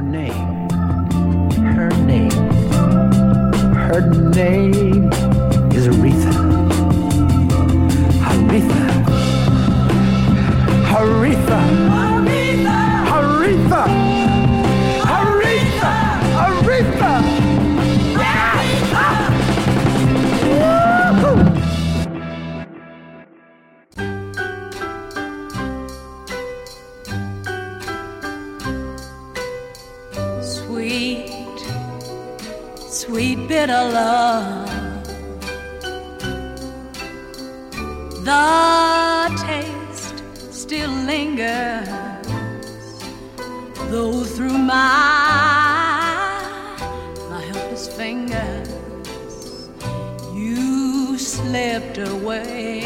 name. Her name. Her name is Aretha. Aretha. Aretha. Aretha. Aretha. Aretha. Sweet, sweet bitter love, the taste still lingers, though through my helpless fingers you slipped away.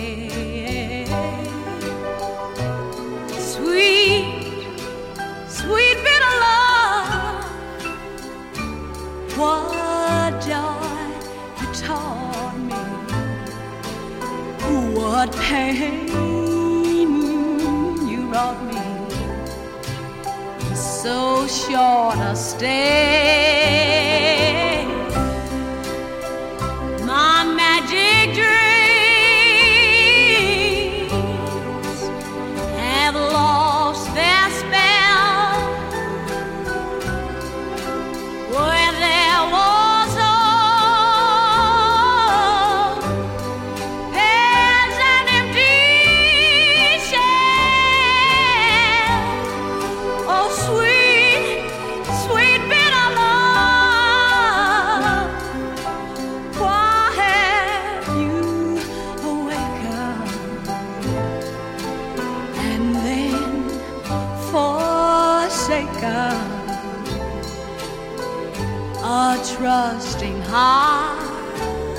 Sweet, sweet bitter love, what joy you taught me, what pain you brought me, so short a stay. My magic dreams have lost their spell, where there was hope, there's an empty shell. Oh, sweet, sweet bitter love, why have you awakened and then forsaken a trusting heart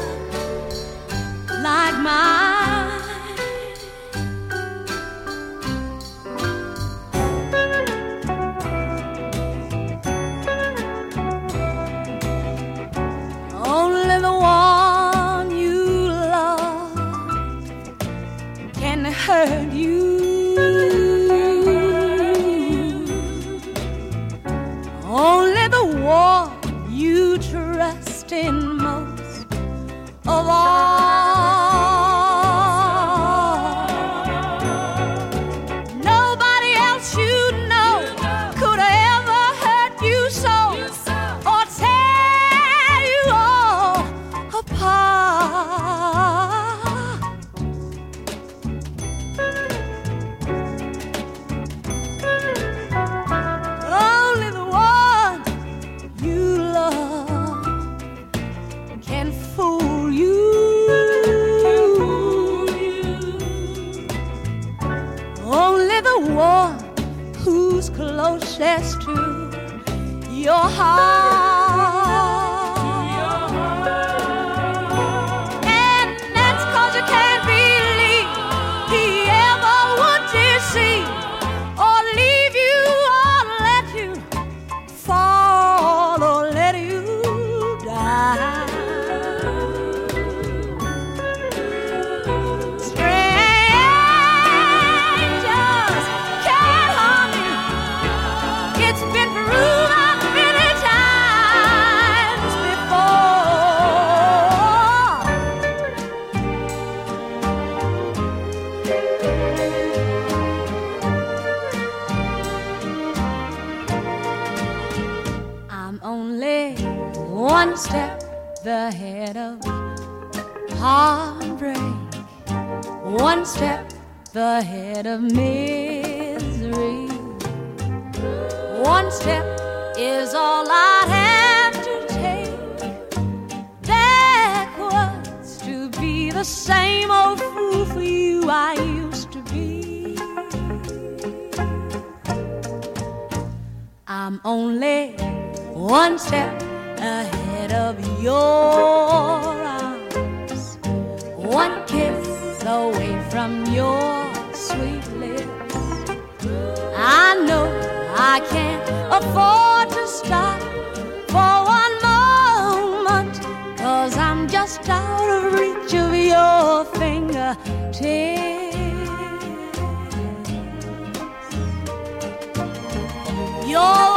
like mine? Only the one you love can hurt you. Only the one you trust in most of all. Nobody else you know could ever hurt you so, or tear you all apart. Only the one you love can fool you. Only the one who's closest to your heart. And that's 'cause you can't believe he ever would deceive or leave you or let you fall or let you die. Strangers can't harm you. It's been proven many times before. I'm only one step ahead of heartbreak, one step ahead of misery. One step is all I have to take backwards to be the same old fool for you I used to be. I'm only one step ahead of your arms, one kiss away from your sweet lips. I know I can't afford to stop for one moment, 'cause I'm just out of reach of your fingertips. Your